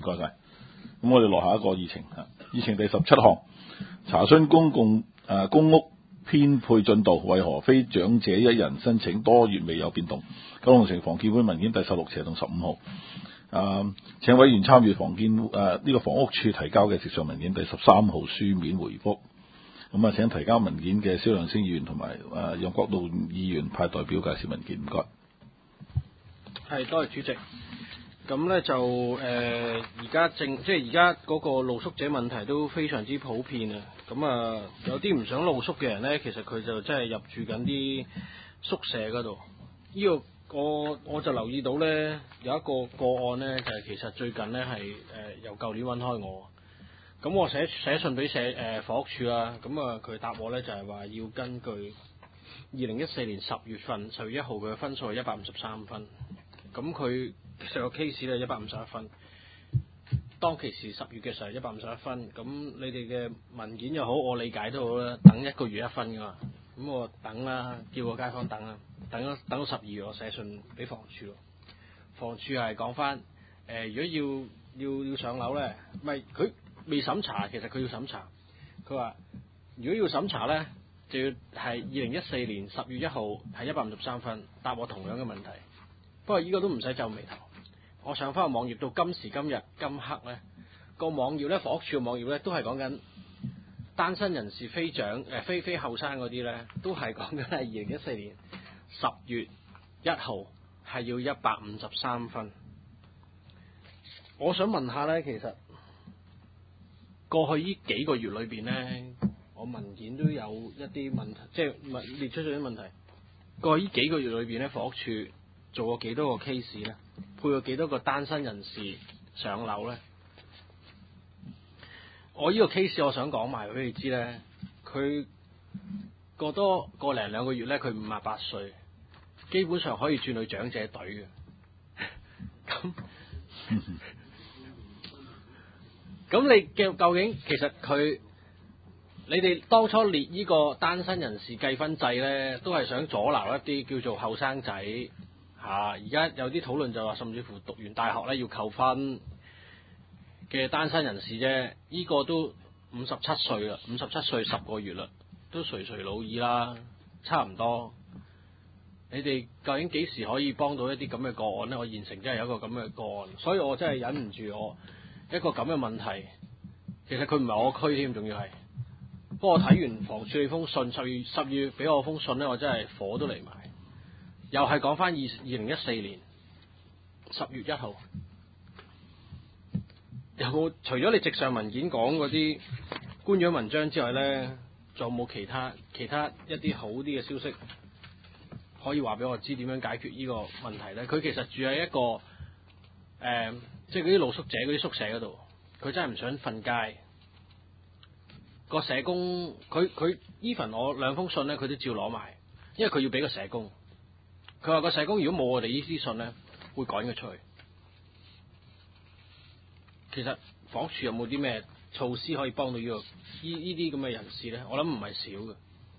該晒。咁我哋落下一個議程議程第17項，查詢公屋編配進度，為何非長者一人申請多月未有變動？九龍城房建會文件第16/15號。請委員參閱房屋署提交嘅直上文件第13號書面回覆。咁請提交文件嘅蕭亮星議員同埋楊國道議員派代表介紹文件，唔該。 係，多謝主席。咁咧就而家嗰個露宿者問題都非常之普遍啊！咁有啲唔想露宿嘅人咧，其實佢就真係入住緊啲宿舍嗰度。呢個我就留意到咧，有一個個案咧，就係其實最近咧係由舊年揾開我。咁我寫信俾房屋署啦，咁佢答我咧就係話要根據2014年10月1號佢嘅分數係153分，咁佢成個 case 咧151分，當其時10月嘅時候151分，咁你哋嘅文件又好，我理解都好啦，等1個月1分噶嘛，咁我等啦，叫個街坊等啦，等到12月我寫信俾房署咯，房署係講翻如果要上樓咧，唔係佢未審查，其實佢要審查，佢話如果要審查咧，就要係2014年10月1號係153分，答我同樣嘅問題。不過依個都唔使皺眉頭，我上翻個網頁到今時今日今刻咧，個網頁咧房屋署嘅網頁咧都係講緊單身人士非後生嗰啲咧，都係講緊係2014年10月1號係要153分。我想問下咧，其實過去呢幾個月裏邊咧，我文件都有一啲問題，即係列出咗啲問題。過去呢幾個月裏邊咧，房屋署做過幾多個 case 咧？配過幾多個單身人士上樓咧？我呢個 case 我想講埋俾你知咧，佢過多個零兩個月咧，佢58歲，基本上可以轉去長者隊嘅。咁你究竟其實你哋當初列呢個單身人士計分制咧，都係想阻撓一啲叫做後生仔而家有啲討論就話，甚至乎讀完大學咧要扣分嘅單身人士啫。呢個都57歲啦，57歲10個月啦，都垂垂老矣啦，差唔多。你哋究竟幾時可以幫到一啲咁嘅個案咧？我現成真係有一個咁嘅個案，所以我真係忍唔住我一個咁嘅問題。其實佢唔係我區添，仲要係。不過我睇完房署封信，10月俾我封信咧，我真係火都嚟埋。又係講翻2014年10月1號，有冇除咗你直上文件講嗰啲官樣文章之外咧，仲有冇其他一啲好啲嘅消息可以話俾我知點樣解決呢個問題咧？佢其實住喺一個即係嗰啲露宿者嗰啲宿舍嗰度，佢真係唔想瞓街。個社工佢 even 我兩封信咧，佢都照攞埋，因為佢要俾個社工。佢話個社工如果冇我哋呢啲信咧，會趕佢出去。其實房署有冇啲咩措施可以幫到呢啲咁嘅人士咧？我諗唔係少嘅。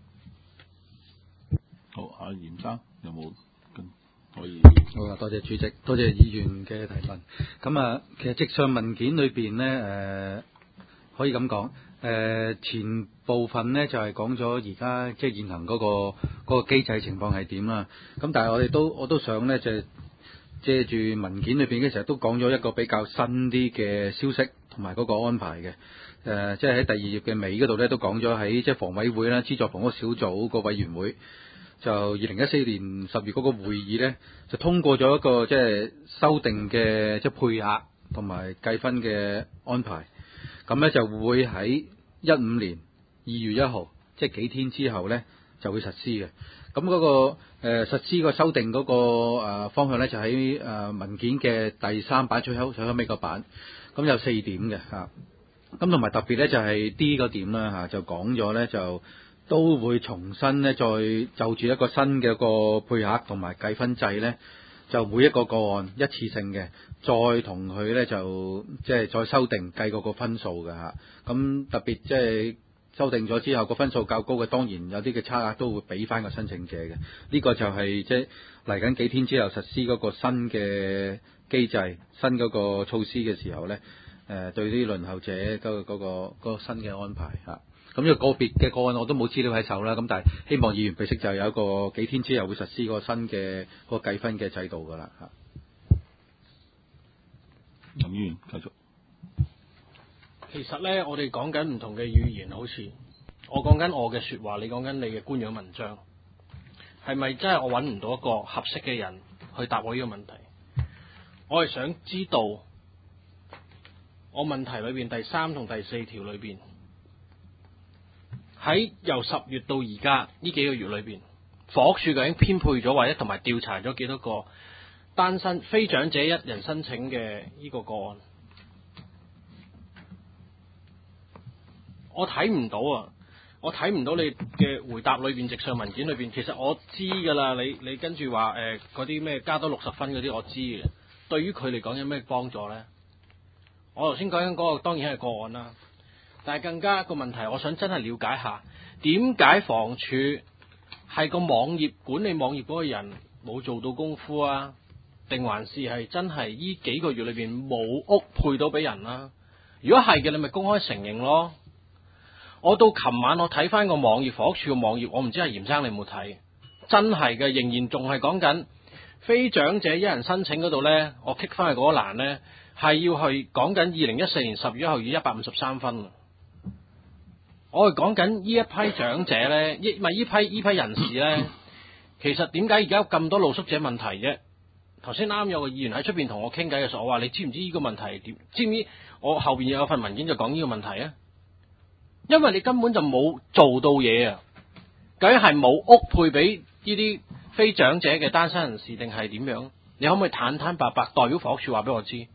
好，阿嚴生有冇可以？ 好啊，多謝主席，多謝議員嘅提問。咁其實直上文件裏邊咧，可以咁講，前部分咧就係講咗而家即係現行嗰個機制情況係點啦。咁但係我都想咧，就借住文件裏邊嘅時候都講咗一個比較新啲嘅消息同埋嗰個安排嘅。即係喺第2頁嘅尾嗰度咧，都講咗喺即係房委會啦，資助房屋小組個委員會。就2014年10月嗰個會議咧，就通過咗一個即係修訂嘅即係配額同埋計分嘅安排。咁咧就會喺15年2月1號，即係幾天之後咧就會實施嘅。咁嗰個實施個修訂嗰個方向咧，就喺文件嘅第3版最後尾個版。咁有4點嘅嚇。咁同埋特別咧就係 D 個點啦嚇，就講咗咧就都會重新咧再就住一個新嘅一個配額同埋計分制咧，就每一個個案一次性嘅，再同佢咧就即係再修訂計嗰個分數嘅嚇。咁特別即係修訂咗之後，個分數較高嘅，當然有啲嘅差額都會俾翻個申請者嘅。呢個就係即係嚟緊幾天之後實施嗰個新嘅機制、新嗰個措施嘅時候咧，對啲輪候者嗰個新嘅安排嚇。咁呢個個別嘅個案我都冇資料喺手啦，咁但係希望議員備悉就有一個幾天之後會實施個新嘅個計分嘅制度㗎啦嚇。 林議員繼續。 其實咧，我哋講緊唔同嘅語言，好似我講緊我嘅説話，你講緊你嘅官樣文章，係咪真係我揾唔到一個合適嘅人去答我呢個問題？我係想知道我問題裏邊第3同第4條裏邊，喺由10月到而家呢幾個月裏邊，房屋署究竟編配咗或者同埋調查咗幾多個單身非長者一人申請嘅呢個個案？我睇唔到啊！我睇唔到你嘅回答裏邊直上文件裏邊，其實我知㗎啦。你跟住話嗰啲咩加多60分嗰啲，我知嘅。對於佢嚟講有咩幫助呢？我頭先講緊嗰個當然係個案啦，但係更加一個問題，我想真係了解下點解房署係個網頁管理網頁嗰個人冇做到功夫啊？定還是係真係呢幾個月裏邊冇屋配到俾人啦？如果係嘅，你咪公開承認咯。我到琴晚我睇翻個網頁，房屋署個網頁，我唔知係嚴生你有冇睇？真係嘅，仍然仲係講緊非長者一人申請嗰度呢。我 click 翻去嗰一欄呢，係要去講緊2014年10月1號要153分。我係講緊呢一批長者呢，呢批人士呢，其實點解而家有咁多露宿者問題啫？頭先啱有個議員喺出邊同我傾偈嘅時候，我話你知唔知呢個問題點？知唔知我後邊有份文件就講呢個問題啊？因為你根本就冇做到嘢啊！究竟係冇屋配俾呢啲非長者嘅單身人士，定係點樣？你可唔可以坦坦白白代表房屋署話俾我知？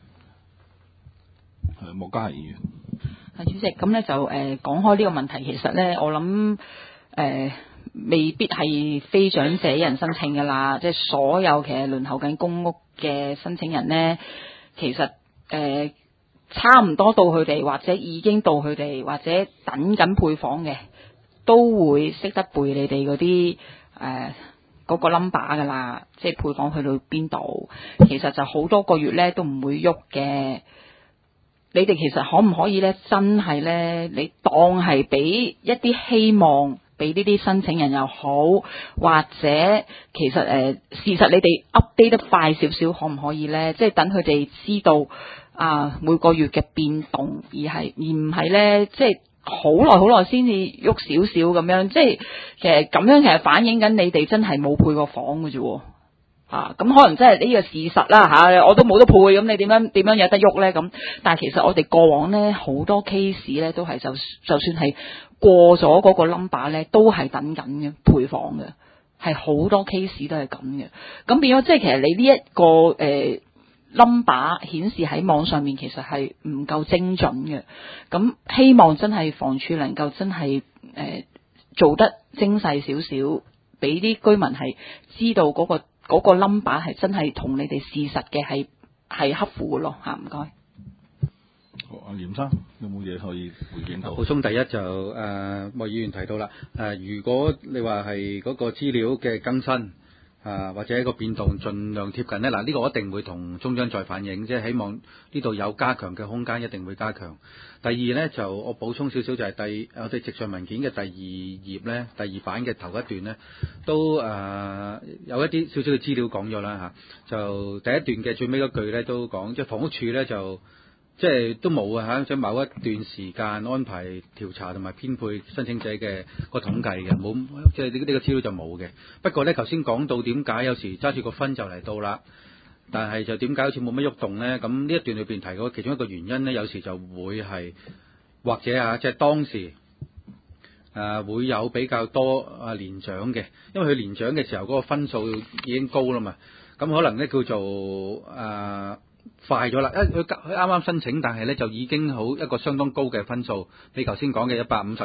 莫家儀議員。 主席，咁咧就講開呢個問題，其實咧我諗未必係非長者人申請㗎啦，即係所有其實輪候緊公屋嘅申請人咧，其實差唔多到佢哋，或者已經到佢哋，或者等緊配房嘅，都會識得背你哋嗰啲嗰個 number 㗎啦，即係配房去到邊度，其實就好多個月咧都唔會喐嘅。你哋其實可唔可以咧，真係咧，你當係俾一啲希望俾呢啲申請人又好，或者其實事實你哋 update 得快少少，可唔可以咧？即係等佢哋知道每個月嘅變動，而唔係咧，即係好耐先至喐少少咁樣，即係其實咁樣其實反映緊你哋真係冇配過房嘅啫喎。咁可能真係呢個事實啦我都冇得配，咁你點樣有得喐咧？咁但係其實我哋過往咧好多 case 咧都係就算係過咗嗰個 number 咧，都係等緊嘅配房嘅，係好多 case 都係咁嘅。咁變咗即係其實你呢一個number 顯示喺網上面其實係唔夠精準嘅。咁希望真係房署能夠真係做得精細少少，俾啲居民係知道嗰個 number 係真係同你哋事實嘅係合符嘅咯嚇，唔該。 好，阿嚴生有冇嘢可以回應到？ 補充第一就莫議員提到啦，如果你話係嗰個資料嘅更新或者一個變動盡量貼近咧，呢個我一定會同中央再反映，即係希望呢度有加強嘅空間，一定會加強。第二咧就我補充少少就係我哋直上文件嘅第2頁咧，第2版嘅頭一段咧，都有一啲少少嘅資料講咗啦嚇。就第一段嘅最尾嗰句咧都講，即係房屋署咧就即係都冇即係某一段時間安排調查同埋編配申請者嘅個統計嘅，冇即係呢個資料就冇嘅。不過咧頭先講到點解有時揸住個分就嚟到啦，但係就點解好似冇乜喐動咧？咁呢一段裏邊提過其中一個原因咧，有時就會係或者即係當時會有比較多年長嘅，因為佢年長嘅時候嗰個分數已經高啦嘛，咁可能咧叫做快咗啦，佢啱啱申請，但係咧就已經好一個相當高嘅分數，比頭先講嘅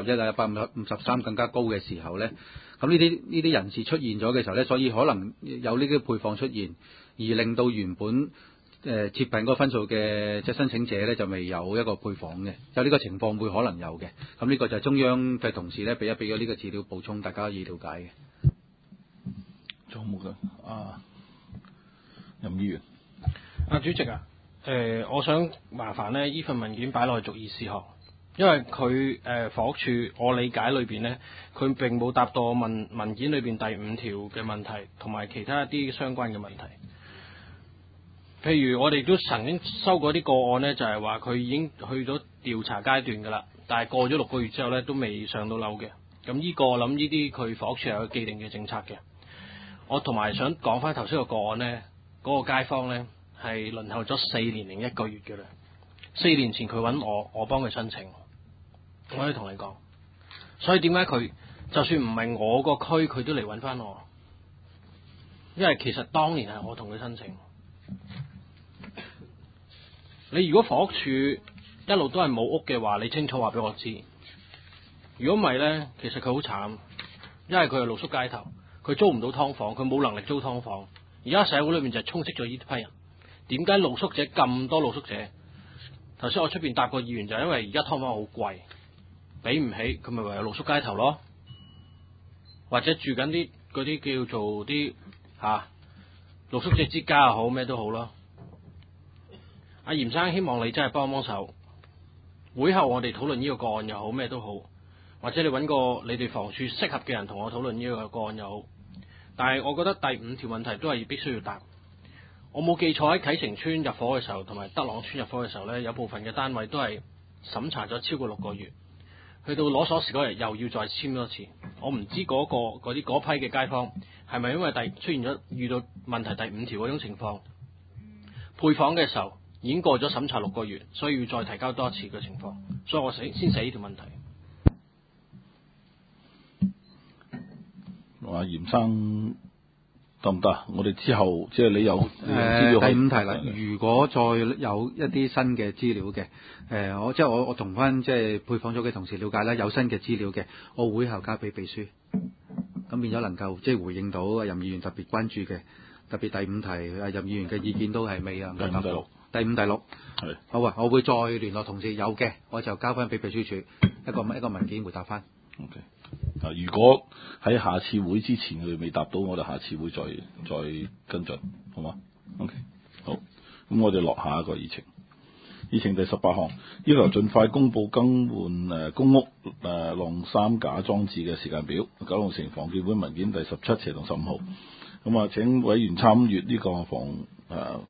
151、153更加高嘅時候咧，咁呢啲人士出現咗嘅時候咧，所以可能有呢啲配房出現，而令到原本接近嗰個分數嘅即係申請者咧，就未有一個配房嘅，有呢個情況會可能有嘅。咁呢個就係中央嘅同事咧俾咗呢個資料補充，大家可以了解嘅。 仲有冇嘅？任議員。 主席啊，我想麻煩呢依份文件擺落去逐議事項，因為佢房屋署我理解裏邊呢，佢並冇答到我文件裏邊第5條嘅問題，同埋其他一啲相關嘅問題。譬如我哋都曾經收過啲個案呢，就係話佢已經去咗調查階段㗎啦，但係過咗6個月之後呢，都未上到樓嘅。咁呢個我諗呢啲佢房屋署有個既定嘅政策嘅。我同埋想講翻頭先個案呢，嗰個街坊呢係輪候咗4年零1個月嘅啦。4年前佢揾我幫佢申請，我可以同你講。所以點解佢就算唔係我個區，佢都嚟揾翻我？因為其實當年係我同佢申請。你如果房屋署一路都係冇屋嘅話，你清楚話俾我知。如果唔係呢，其實佢好慘，因為佢係露宿街頭，佢租唔到劏房，佢冇能力租劏房。而家社會裏面就係充斥咗呢批人。點解露宿者咁多露宿者？頭先我出邊答個議員就係因為而家劏房好貴，俾唔起，佢咪唯有露宿街頭咯，或者住緊啲嗰啲叫做啲露宿者之家又好，咩都好咯。阿嚴生，希望你真係幫手，會後我哋討論呢個個案又好，咩都好，或者你揾個你哋房署適合嘅人同我討論呢個個案又好。但係我覺得第5條問題都係必須要答。我冇記錯，喺啟晴邨入伙嘅時候，同埋德朗邨入伙嘅時候呢，有部分嘅單位都係審查咗超過6個月，去到攞鎖匙嗰日又要再簽多次。我唔知嗰批嘅街坊係咪因為出現咗遇到問題第5條嗰種情況，配房嘅時候已經過咗審查6個月，所以要再提交多一次嘅情況，所以我先寫呢條問題。 話嚴生得唔得？我哋之後即係你有資料第5題啦。如果再有一啲新嘅資料嘅，我同翻即係配房組嘅同事了解啦，有新嘅資料嘅，我會後交俾秘書，咁變咗能夠即係回應到任議員特別關注嘅，特別第5題任議員嘅意見都係未能夠答到。第5、第6 係好啊！我會再聯絡同事，有嘅我就交翻俾秘書處一個文件回答翻。 OK。如果喺下次會之前佢未答到，我哋下次會再跟進，好嗎 ？OK。好，咁我哋落下一個議程。議程第18項，要求盡快公佈更換公屋晾衫架裝置嘅時間表。九龍城房建會文件第17/15號。咁請委員參閱呢個